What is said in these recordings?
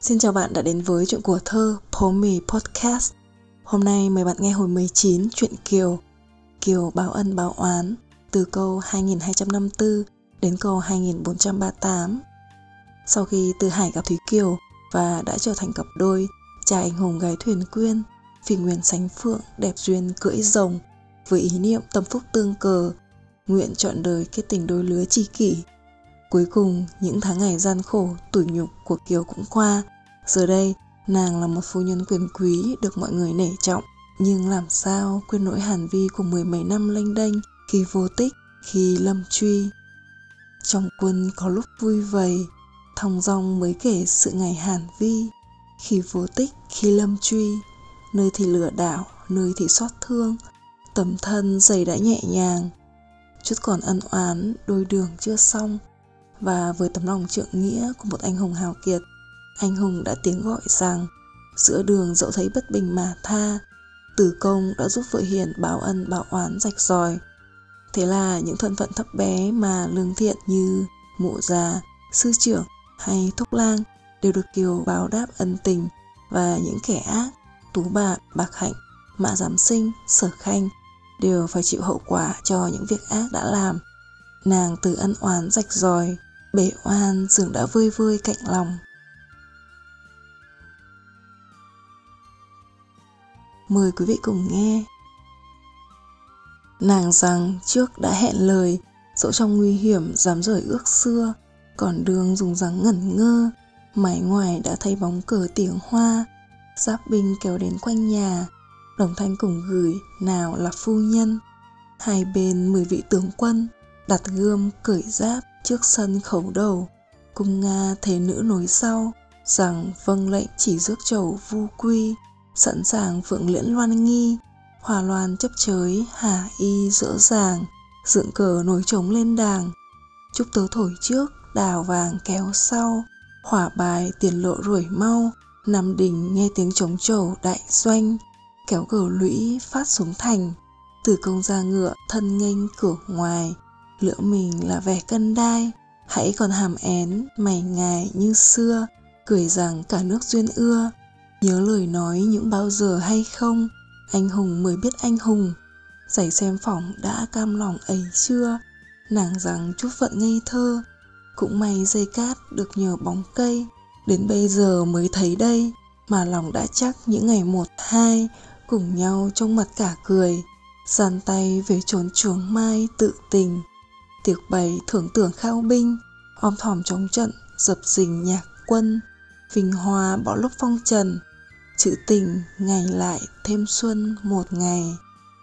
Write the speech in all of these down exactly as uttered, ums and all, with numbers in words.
Xin chào bạn đã đến với chuyện của thơ Pomy Podcast. Hôm nay mời bạn nghe hồi mười chín chuyện Kiều. Kiều báo ân báo oán, từ câu hai nghìn hai trăm năm mươi tư đến câu hai nghìn bốn trăm ba mươi tám. Sau khi Từ Hải gặp Thúy Kiều và đã trở thành cặp đôi, trai anh hùng gái thuyền quyên, phỉ nguyền sánh phượng, đẹp duyên cưỡi rồng, với ý niệm tâm phúc tương cờ, nguyện trọn đời kết tình đôi lứa tri kỷ. Cuối cùng, những tháng ngày gian khổ, tủi nhục của Kiều cũng qua. Giờ đây, nàng là một phu nhân quyền quý được mọi người nể trọng. Nhưng làm sao quên nỗi hàn vi của mười mấy năm lênh đênh, khi vô tích, khi lâm truy. Trong quân có lúc vui vầy, thong dong mới kể sự ngày hàn vi. Khi vô tích, khi lâm truy, nơi thì lừa đảo, nơi thì xót thương. Tấm thân giày đã nhẹ nhàng, chút còn ân oán, đôi đường chưa xong. Và với tấm lòng trượng nghĩa của một anh hùng hào kiệt, anh hùng đã tiếng gọi rằng giữa đường dẫu thấy bất bình mà tha. Từ công đã giúp vợ hiền báo ân báo oán rạch ròi. Thế là những thân phận thấp bé mà lương thiện như mụ già, sư trưởng hay thúc lang đều được Kiều báo đáp ân tình. Và những kẻ ác, Tú Bà, Bạc Hạnh, Mã Giám Sinh, Sở Khanh đều phải chịu hậu quả cho những việc ác đã làm. Nàng từ ân oán rạch ròi, bể oan dường đã vơi vơi cạnh lòng. Mời quý vị cùng nghe. Nàng rằng trước đã hẹn lời, dẫu trong nguy hiểm dám rời ước xưa. Còn đường dùng dáng ngẩn ngơ, mái ngoài đã thấy bóng cờ tiếng hoa. Giáp binh kéo đến quanh nhà, đồng thanh cùng gửi nào là phu nhân. Hai bên mười vị tướng quân, đặt gươm cởi giáp trước sân khấu đầu. Cung Nga thế nữ nối sau, rằng vâng lệnh chỉ rước trầu vu quy. Sẵn sàng phượng liễn loan nghi, hòa loan chấp chới hà y dỡ dàng. Dựng cờ nối trống lên đàng, trúc tớ thổi trước, đào vàng kéo sau. Hỏa bài tiền lộ ruổi mau, Nam Đình nghe tiếng trống trầu đại doanh. Kéo cờ lũy phát xuống thành, Từ công ra ngựa thân nghênh cửa ngoài. Lựa mình là vẻ cân đai, hãy còn hàm én mày ngài như xưa. Cười rằng cả nước duyên ưa, nhớ lời nói những bao giờ hay không. Anh hùng mới biết anh hùng, giày xem phỏng đã cam lòng ấy chưa. Nàng rằng chút phận ngây thơ, cũng may dây cát được nhờ bóng cây. Đến bây giờ mới thấy đây, mà lòng đã chắc những ngày một hai. Cùng nhau trong mặt cả cười, dàn tay về chốn chuồng mai tự tình. Tiệc bày thưởng tưởng khao binh, om thòm chống trận dập dình nhạc quân. Vinh hoa bỏ lúc phong trần, chữ tình ngày lại thêm xuân một ngày.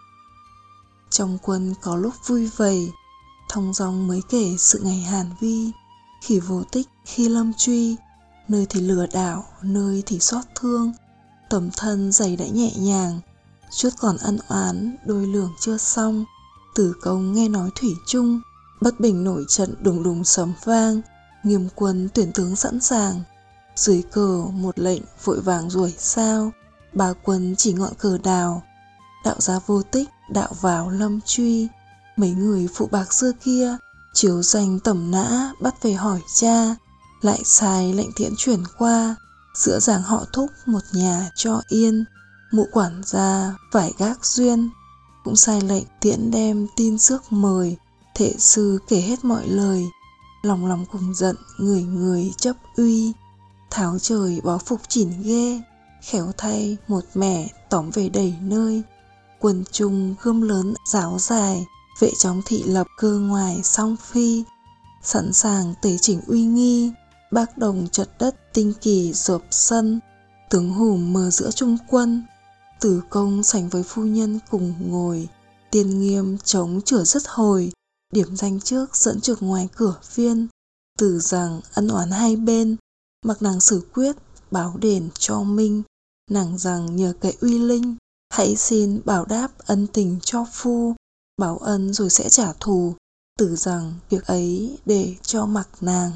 Trong quân có lúc vui vầy, thong dong mới kể sự ngày hàn vi. Khi vô tích, khi lâm truy, nơi thì lừa đảo, nơi thì xót thương. Tấm thân giày đã nhẹ nhàng, chút còn ân oán, đôi lường chưa xong. Từ công nghe nói thủy chung, bất bình nổi trận đùng đùng sấm vang. Nghiêm quân tuyển tướng sẵn sàng, dưới cờ một lệnh vội vàng ruổi sao. Ba quân chỉ ngọn cờ đào, đạo ra vô tích, đạo vào lâm truy. Mấy người phụ bạc xưa kia, chiếu danh tẩm nã bắt về hỏi cha. Lại sai lệnh tiễn chuyển qua, giữa giảng họ thúc một nhà cho yên. Mụ quản gia phải gác duyên, cũng sai lệnh tiễn đem tin rước mời. Thệ sư kể hết mọi lời, lòng lòng cùng giận người người chấp uy. Tháo trời bó phục chỉn ghê, khéo thay một mẻ tóm về đầy nơi. Quân trung gươm lớn giáo dài, vệ trong thị lập cơ ngoài song phi. Sẵn sàng tề chỉnh uy nghi, bác đồng chật đất tinh kỳ rộp sân. Tướng hùm mờ giữa trung quân, Từ công sánh với phu nhân cùng ngồi. Tiên nghiêm chống chửa dứt hồi, điểm danh trước dẫn trực ngoài cửa viên. Từ rằng ân oán hai bên, mặc nàng xử quyết, báo đền cho minh. Nàng rằng nhờ cái uy linh, hãy xin bảo đáp ân tình cho phu. Báo ân rồi sẽ trả thù, Từ rằng việc ấy để cho mặc nàng.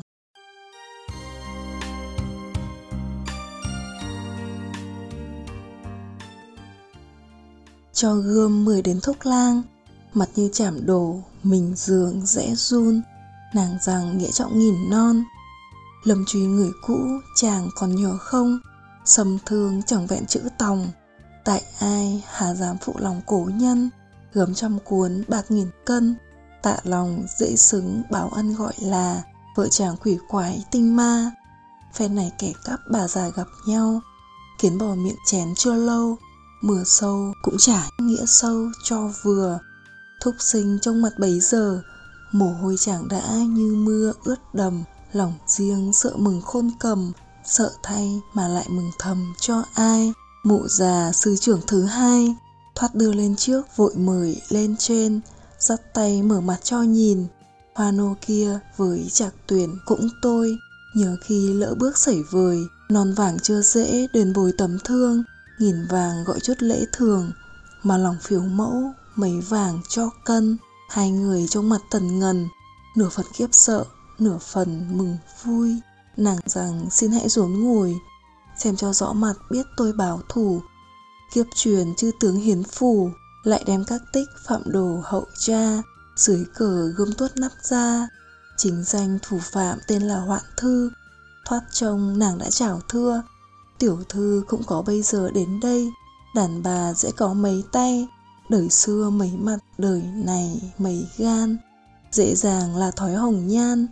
Cho gươm mười đến thúc lang, mặt như chảm đổ, mình giường rẽ run. Nàng rằng nghĩa trọng nghìn non, Lâm truy người cũ, chàng còn nhớ không? Sầm thương chẳng vẹn chữ tòng, tại ai hà dám phụ lòng cố nhân. Gấm trăm cuốn bạc nghìn cân, tạ lòng dễ xứng báo ân gọi là vợ chàng quỷ quái tinh ma. Phen này kẻ cắp bà già gặp nhau, kiến bò miệng chén chưa lâu, mưa sâu cũng chả nghĩa sâu cho vừa. Thúc sinh trong mặt bấy giờ, mồ hôi chàng đã như mưa ướt đầm. Lòng riêng sợ mừng khôn cầm, sợ thay mà lại mừng thầm cho ai. Mụ già sư trưởng thứ hai thoát đưa lên trước, vội mời lên trên, dắt tay mở mặt cho nhìn. Hoa nô kia với Trạc Tuyền cũng tôi, nhớ khi lỡ bước sẩy vời. Non vàng chưa dễ đền bồi tấm thương, nghìn vàng gọi chút lễ thường, mà lòng phiếu mẫu mấy vàng cho cân. Hai người trong mặt tần ngần, nửa phần khiếp sợ, nửa phần mừng vui. Nàng rằng xin hãy rốn ngồi, xem cho rõ mặt biết tôi báo thù. Kiếp truyền chư tướng hiến phủ, lại đem các tích phạm đồ hậu cha, dưới cờ gươm tuốt nắp ra. Chính danh thủ phạm tên là Hoạn Thư, thoát trông nàng đã chào thưa. Tiểu thư cũng có bây giờ đến đây, đàn bà dễ có mấy tay, đời xưa mấy mặt, đời này mấy gan. Dễ dàng là thói hồng nhan,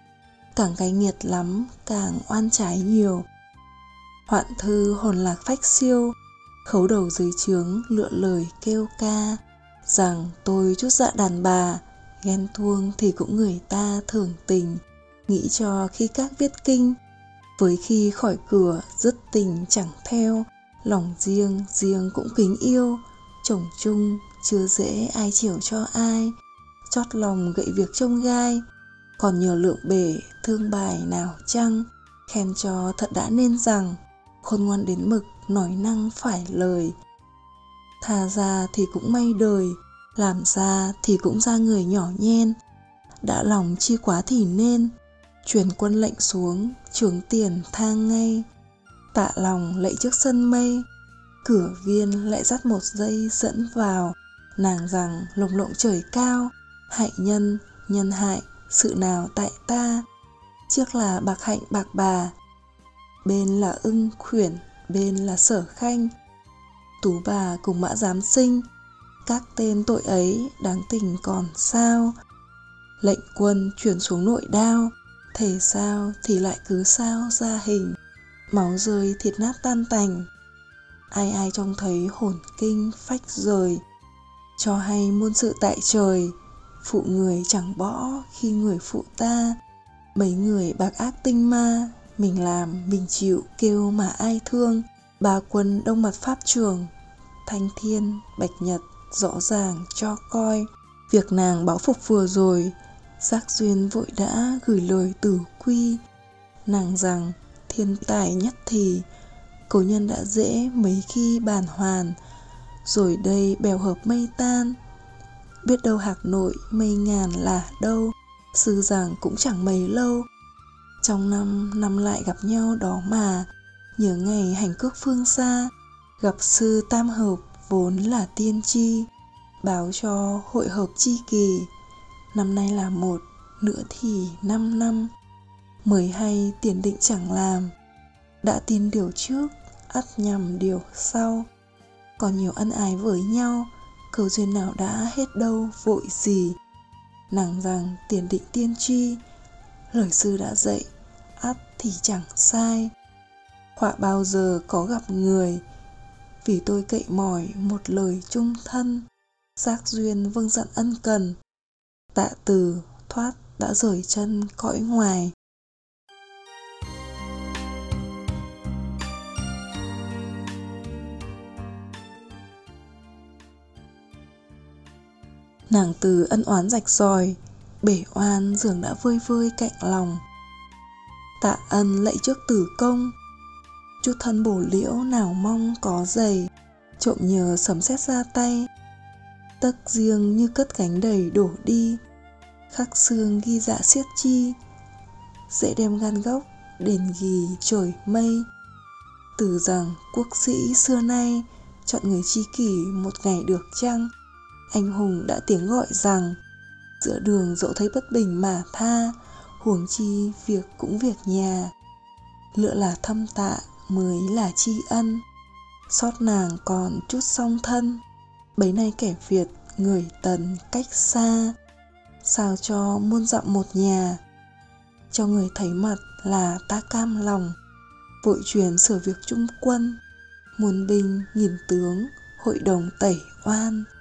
càng cay nghiệt lắm càng oan trái nhiều. Hoạn Thư hồn lạc phách siêu, khấu đầu dưới trướng lựa lời kêu ca, rằng tôi chút dạ đàn bà, ghen tuông thì cũng người ta thường tình. Nghĩ cho khi các viết kinh, với khi khỏi cửa dứt tình chẳng theo. Lòng riêng riêng cũng kính yêu, chồng chung chưa dễ ai chiều cho ai. Chót lòng gậy việc trông gai, còn nhờ lượng bể thương bài nào chăng. Khen cho thật đã nên rằng, khôn ngoan đến mực nói năng phải lời. Thà ra thì cũng may đời, làm ra thì cũng ra người nhỏ nhen. Đã lòng chi quá thì nên, truyền quân lệnh xuống, trướng tiền thang ngay. Tạ lòng lạy trước sân mây, cửa viên lại dắt một dây dẫn vào. Nàng rằng lồng lộng trời cao, hại nhân, nhân hại, sự nào tại ta. Trước là bạc hạnh bạc bà, bên là ưng khuyển, bên là sở khanh. Tú bà cùng mã giám sinh, các tên tội ấy đáng tình còn sao. Lệnh quân chuyển xuống nội đao, thể sao thì lại cứ sao ra hình. Máu rơi thịt nát tan tành, ai ai trông thấy hồn kinh phách rời. Cho hay muôn sự tại trời, phụ người chẳng bỏ khi người phụ ta. Mấy người bạc ác tinh ma, mình làm mình chịu kêu mà ai thương. Ba quân đông mặt pháp trường, thanh thiên bạch nhật rõ ràng cho coi. Việc nàng báo phục vừa rồi, Giác Duyên vội đã gửi lời tử quy. Nàng rằng thiên tài nhất thì, cố nhân đã dễ mấy khi bàn hoàn. Rồi đây bèo hợp mây tan, biết đâu Hạc Nội mây ngàn là đâu. Sư rằng cũng chẳng mấy lâu, trong năm năm lại gặp nhau đó mà. Nhớ ngày hành cước phương xa, gặp sư tam hợp vốn là tiên tri. Báo cho hội hợp chi kỳ, năm nay là một, nữa thì năm năm. Mới hay tiền định chẳng làm, đã tin điều trước, ắt nhằm điều sau. Còn nhiều ân ái với nhau, cầu duyên nào đã hết đâu vội gì. Nàng rằng tiền định tiên tri, lời sư đã dạy, ắt thì chẳng sai. Họa bao giờ có gặp người, vì tôi cậy mỏi một lời chung thân. Giác Duyên vâng dặn ân cần, tạ từ thoát đã rời chân cõi ngoài. Nàng từ ân oán rạch ròi, bể oan dường đã vơi vơi cạnh lòng. Tạ ân lạy trước tử công, chút thân bổ liễu nào mong có giày. Trộm nhờ sấm sét ra tay, tấc riêng như cất gánh đầy đổ đi. Khắc xương ghi dạ xiết chi, dễ đem gan gốc đền ghi trời mây. Từ rằng quốc sĩ xưa nay, chọn người tri kỷ một ngày được chăng. Anh hùng đã tiếng gọi rằng, giữa đường dẫu thấy bất bình mà tha, huống chi việc cũng việc nhà. Lựa là thâm tạ mới là tri ân, xót nàng còn chút song thân. Bấy nay kẻ Việt người Tần cách xa, sao cho muôn dặm một nhà. Cho người thấy mặt là ta cam lòng, vội truyền sửa việc trung quân. Muôn binh nghìn tướng hội đồng tẩy oan.